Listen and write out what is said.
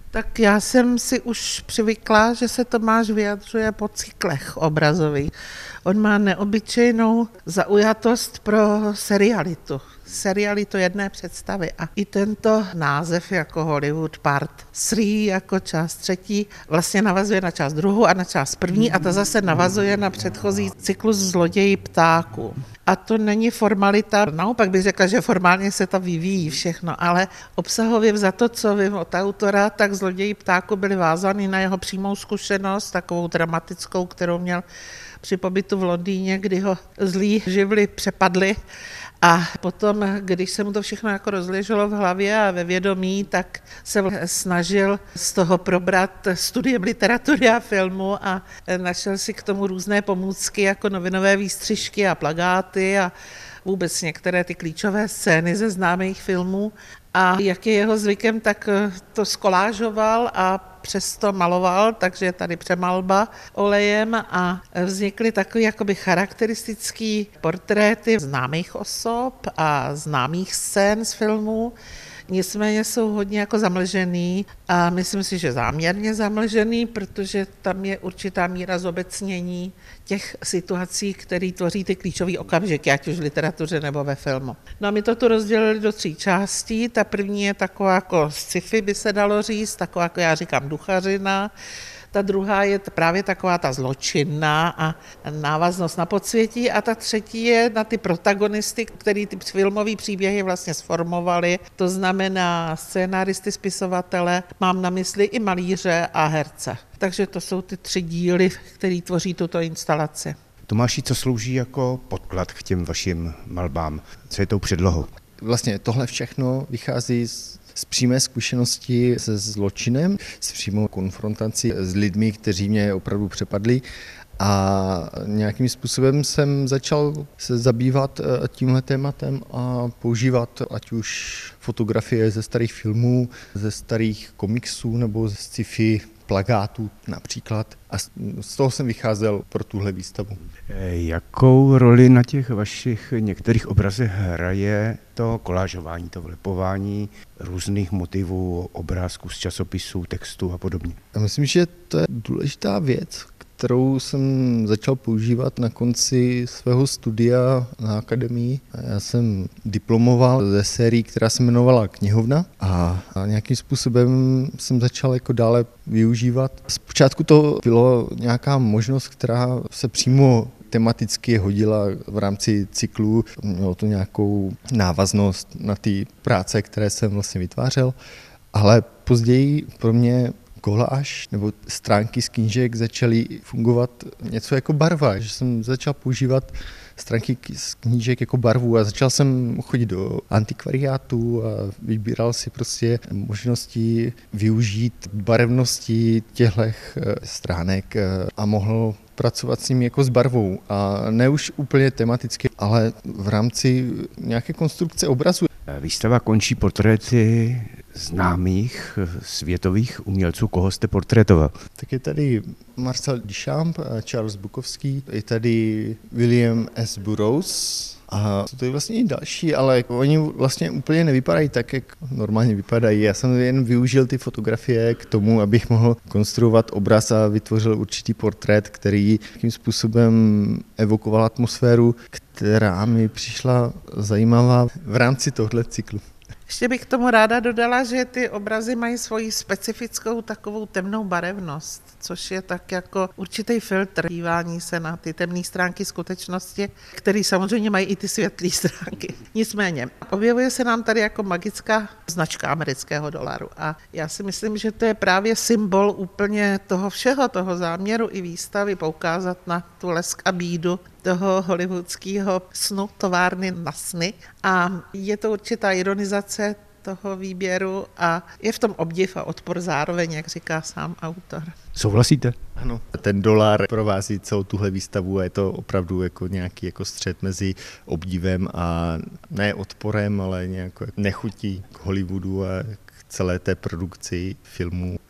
Tak já jsem si už přivykla, že se Tomáš vyjadřuje po cyklech obrazových. On má neobyčejnou zaujatost pro serialitu jedné představy. A i tento název jako Hollywood Part 3, jako část třetí, vlastně navazuje na část druhou a na část první a ta zase navazuje na předchozí cyklus Zloději ptáků. A to není formalita, naopak bych řekla, že formálně se to vyvíjí všechno, ale obsahově za to, co vím od autora, tak Zloději ptáků byli vázány na jeho přímou zkušenost, takovou dramatickou, kterou měl při pobytu v Londýně, kdy ho zlí živly přepadli. A potom, když se mu to všechno jako rozleželo v hlavě a ve vědomí, tak se snažil z toho probrat studiem literatury a filmu a našel si k tomu různé pomůcky jako novinové výstřižky a plakáty a vůbec některé ty klíčové scény ze známých filmů. A jak je jeho zvykem, tak to skolážoval a přesto maloval, takže je tady přemalba olejem a vznikly takové jakoby charakteristické portréty známých osob a známých scén z filmů. Nicméně jsou hodně jako zamlžený a myslím si, že záměrně zamlžený, protože tam je určitá míra zobecnění těch situací, které tvoří ty klíčové okamžiky, ať už v literatuře nebo ve filmu. No a my to tu rozdělili do 3 částí. Ta první je taková jako sci-fi, by se dalo říct, taková jako já říkám duchařina. Ta druhá je právě taková ta zločinná a návaznost na podsvětí a ta třetí je na ty protagonisty, který ty filmové příběhy vlastně sformovali. To znamená scénáristy, spisovatele, mám na mysli i malíře a herce. Takže to jsou ty 3 díly, které tvoří tuto instalaci. Tomáši, co slouží jako podklad k těm vašim malbám? Co je tou předlohou? Vlastně tohle všechno vychází z přímé zkušenosti se zločinem, s přímou konfrontací s lidmi, kteří mě opravdu přepadli a nějakým způsobem jsem začal se zabývat tímhle tématem a používat ať už fotografie ze starých filmů, ze starých komiksů nebo ze sci-fi plakátů například. A z toho jsem vycházel pro tuhle výstavu. Jakou roli na těch vašich některých obrazech hraje to kolážování, to vlepování různých motivů, obrázků z časopisů, textů a podobně? Já myslím, že to je důležitá věc, kterou jsem začal používat na konci svého studia na akademii. Já jsem diplomoval ze sérii, která se jmenovala Knihovna a nějakým způsobem jsem začal jako dále využívat. Zpočátku to bylo nějaká možnost, která se přímo tematicky hodila v rámci cyklu. Mělo to nějakou návaznost na ty práce, které jsem vlastně vytvářel, ale později pro mě koláž nebo stránky z knížek začaly fungovat něco jako barva, že jsem začal používat stránky z knížek jako barvu a začal jsem chodit do antikvariátu a vybíral si prostě možnosti využít barevnosti těchto stránek a mohl pracovat s nimi jako s barvou a ne už úplně tematicky, ale v rámci nějaké konstrukce obrazu. Výstava končí portréty známých světových umělců. Koho jste portrétoval? Tak je tady Marcel Duchamp, Charles Bukowski, je tady William S. Burroughs a to je vlastně i další, ale oni vlastně úplně nevypadají tak, jak normálně vypadají. Já jsem jen využil ty fotografie k tomu, abych mohl konstruovat obraz a vytvořil určitý portrét, který tím způsobem evokoval atmosféru, která mi přišla zajímavá v rámci tohle cyklu. Ještě bych k tomu ráda dodala, že ty obrazy mají svoji specifickou takovou temnou barevnost, což je tak jako určitý filtr dívání se na ty temné stránky skutečnosti, který samozřejmě mají i ty světlé stránky. Nicméně, objevuje se nám tady jako magická značka amerického dolaru a já si myslím, že to je právě symbol úplně toho všeho, toho záměru i výstavy poukázat na tu lesk a bídu toho hollywoodského snu, továrny na sny a je to určitá ironizace toho výběru a je v tom obdiv a odpor zároveň, jak říká sám autor. Souhlasíte? Ano. Ten dolar provází celou tuhle výstavu a je to opravdu jako nějaký jako střet mezi obdivem a ne odporem, ale nějakou nechutí k Hollywoodu a k celé té produkci filmů.